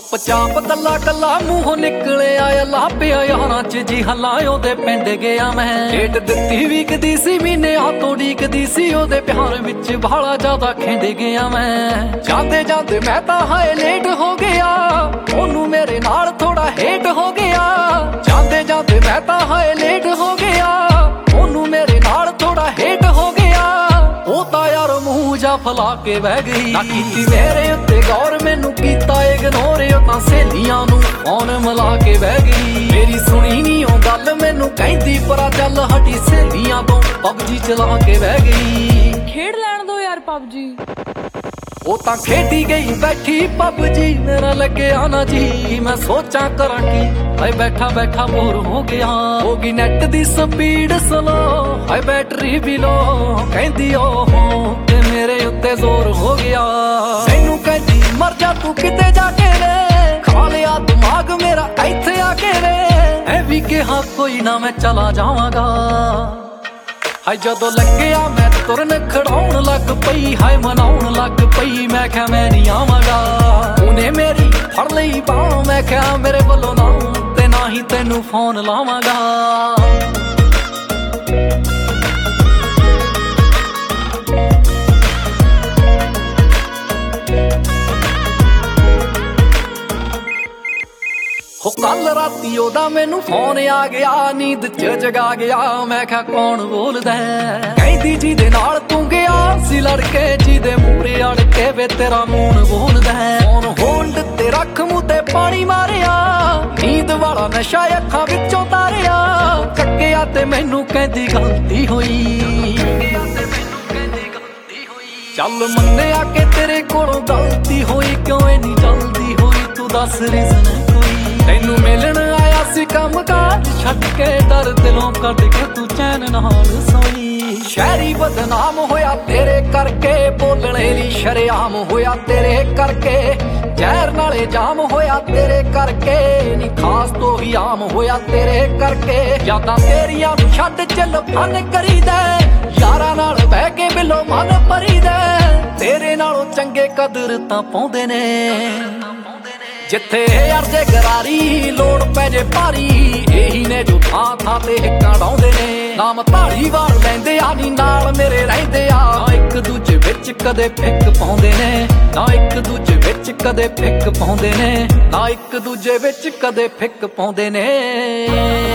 ਚੁੱਪ ਚਾਪ ਕੱਲਾ ਕੱਲਾ ਮੂੰਹੋਂ ਨਿਕਲਿਆ ਅੱਲਾ ਪਿਆ ਯਾਰਾਂ ਚ ਜੀ ਹੱਲਾਂ ਉਹਦੇ ਪਿੰਡ ਗਿਆ ਮੈਂ। ਡੇਟ ਦਿੱਤੀ ਵੀਕਦੀ ਸੀ ਮਹੀਨਿਆਂ ਤੋਂ ਡੀਕਦੀ ਸੀ ਉਹਦੇ ਪਿਆਰ ਵਿੱਚ ਬਾਲਾ ਜ਼ਿਆਦਾ ਖਿੰਡ ਗਿਆ ਮੈਂ। ਜਾਂਦੇ ਜਾਂਦੇ ਮੈਂ ਤਾਂ ਹਾਏ ਲੇਟ ਹੋ ਗਿਆ, ਉਹਨੂੰ ਮੇਰੇ ਨਾਲ ਥੋੜਾ ਹੇਟ ਹੋ ਗਿਆ। ਜਾਂਦੇ ਜਾਂਦੇ ਮੈਂ ਤਾਂ ਹਾਏ ਲੇਟ ਹੋ ਗਿਆ, ਉਹਨੂੰ ਮੇਰੇ ਨਾਲ ਥੋੜਾ ਹੇਟ ਹੋ ਗਿਆ। ਉਹ ਤਾਂ ਯਾਰ ਮੂੰਹ ਜਾ ਫਲਾ ਕੇ ਬਹਿ ਗਈ, ਨਾ ਕੀਤੀ ਮੇਰੇ ਉੱਤੇ ਗੌਰ ਮੈਨੂੰ ਕੀਤਾ ਇਗਨੋਰ। ਉਹ ਤਾਂ ਸਹੇਲੀਆਂ ਨੂੰ ਫੋਨ ਮਿਲਾ ਕੇ ਬਹਿ ਗਈ, ਮੇਰੀ ਸੁਣੀ ਨੀ ਉਹ ਗੱਲ ਮੈਨੂੰ ਕਹਿੰਦੀ ਪਰਾ ਚੱਲ ਹਟੀ ਸਹੇਲੀਆਂ ਤੋਂ ਪਬਜੀ ਚਲਾ ਕੇ ਬਹਿ ਗਈ। ਖੇਡ ਲੈਣ ਦੋ ਯਾਰ ਪਬਜੀ। ਉਹ ਤਾਂ ਖੇਡੀ ਗਈ ਬੈਠੀ ਪਬਜੀ, ਮੇਰਾ ਲੱਗਿਆ ਨਾ ਜੀ ਮੈਂ ਸੋਚਾਂ ਕਰਾਂ ਕੀ। ਹਾਏ ਬੈਠਾ ਬੈਠਾ ਬੋਰ ਹੋ ਗਿਆ, ਹੋ ਗਈ ਨੈਟ ਦੀ ਸਪੀਡ ਸਲੋ, ਹਾਏ ਬੈਟਰੀ ਵੀ ਲੋ। ਕਹਿੰਦੀ ਓਹੋ ਤੇ ਮੇਰੇ ਉੱਤੇ ਜ਼ੋਰ ਹੋ ਗਿਆ, ਮੈਨੂੰ ਕਹਿੰਦੀ ਮਰ ਜਾ ਤੂੰ ਕਿਤੇ ਜਾ ਕੇ ਵੇ। ਖਾ ਲਿਆ ਦਿਮਾਗ ਮੇਰਾ ਇੱਥੇ ਆ ਕੇ ਵੇ, ਐ ਵੀ ਕਿਹਾ ਕੋਈ ਨਾ ਮੈਂ ਚਲਾ ਜਾਵਾਂਗਾ। ਹਾਏ ਜਦੋਂ ਲੱਗਿਆ ਮੈਂ ਤੁਰਨ ਖੜਾਉਣ ਲੱਗ ਪਈ, ਹਾਏ ਮਨਾਉਣ ਲੱਗ ਪਈ। ਮੈਂ ਕਿਹਾ ਮੈਂ ਨਹੀਂ ਆਵਾਂਗਾ, ਉਹਨੇ ਮੇਰੀ ਫੜ ਲਈ ਬਾਂਹ। ਮੈਂ ਕਿਹਾ ਮੇਰੇ ਵੱਲੋਂ ਨਾ ਤੇ ਨਾ ਹੀ ਤੈਨੂੰ ਫੋਨ ਲਾਵਾਂਗਾ। ਹੋ ਕੱਲ ਰਾਤੀ ਉਹਦਾ ਮੈਨੂੰ ਫੋਨ ਆ ਗਿਆ, ਨੀਂਦ ਚ ਜਗਾ ਗਿਆ। ਮੈਂ ਕਿਹਾ ਕੌਣ ਬੋਲਦਾ, ਕਹਿੰਦੀ ਜਿਹਦੇ ਨਾਲ ਤੂੰ ਗਿਆ ਸੀ ਲੜਕੇ, ਜਿਹਦੇ ਮੂਹਰੇ ਅੜ ਕੇ ਵੇ ਤੇਰਾ ਮੂੰਹ ਬੋਲਦਾ। ਫੋਨ ਹੋਲਡ ਤੇ ਰੱਖ ਮੂੰਹ ਤੇ ਪਾਣੀ ਮਾਰਿਆ, ਨੀਂਦ ਵਾਲਾ ਨਸ਼ਾ ਅੱਖਾਂ ਵਿੱਚੋਂ ਤਾਰਿਆ। ਚੱਕਿਆ ਤੇ ਮੈਨੂੰ ਕਹਿੰਦੀ ਗਲਤੀ ਹੋਈ, ਚੱਲ ਮੰਨਿਆ ਕਿ ਤੇਰੇ ਕੋਲੋਂ ਗਲਤੀ ਹੋਈ। ਕਿਉਂ ਇੰਨੀ ਜਲਦੀ ਹੋਈ ਤੂੰ ਦੱਸ ਰੀਜ਼ਨ ਕੋਈ। ਤੈਨੂੰ ਮਿਲਣ ਆਇਆ ਸੀ ਕੰਮ ਕਾਜ ਛੱਡ ਕੇ, ਡਰ ਦਿਲੋਂ ਕੱਢ ਕੇ ਤੂੰ ਚੈਨ ਨਾਲ ਸੋਈ। ਸ਼ਹਿਰੀ ਬਦਨਾਮ ਹੋਇਆ ਤੇਰੇ ਕਰਕੇ, ਬੋਲਣੇ ਲਈ ਸ਼ਰੇਆਮ ਹੋਇਆ ਤੇਰੇ ਕਰਕੇ। ਜ਼ਹਿਰ ਨਾਲੇ ਜਾਮ ਹੋਇਆ ਤੇਰੇ ਕਰਕੇ, ਨੀ ਖਾਸ ਤੋਂ ਹੀ ਆਮ ਹੋਇਆ ਤੇਰੇ ਕਰਕੇ। ਯਾਦਾਂ ਤੇਰੀਆਂ ਨੂੰ ਛੱਡ ਚੱਲ ਫਨ ਕਰੀਦਾ, ਯਾਰਾਂ ਨਾਲ ਬਹਿ ਕੇ ਬਿੱਲੋ ਮਨ ਭਰੀਦਾ। ਤੇਰੇ ਨਾਲੋਂ ਚੰਗੇ ਕਦਰ ਤਾਂ ਪਾਉਂਦੇ ਨੇ, ਜਿੱਥੇ ਅਰਜ਼ੇ ਗਰਾਰੀ ਲੋੜ ਪੈ ਜੇ ਭਾਰੀ। ਇਹੀ ਨੇ ਜੋ ਥਾਂ ਥਾਂ ਤੇ ਹਿੱਕਾਂ ਡਾਉਂਦੇ ਨੇ, ਨਾਮ ਧਾਲੀਵਾਲ ਲੈਂਦੇ ਆ ਨੀ ਨਾਲ ਮੇਰੇ ਰਹਿੰਦੇ ਆ। ਨਾ ਇੱਕ ਦੂਜੇ ਵਿੱਚ ਕਦੇ ਫਿੱਕ ਪਾਉਂਦੇ ਨੇ, ਨਾ ਇੱਕ ਦੂਜੇ ਵਿੱਚ ਕਦੇ ਫਿੱਕ ਪਾਉਂਦੇ ਨੇ, ਨਾ ਇੱਕ ਦੂਜੇ ਵਿੱਚ ਕਦੇ ਫਿੱਕ ਪਾਉਂਦੇ ਨੇ।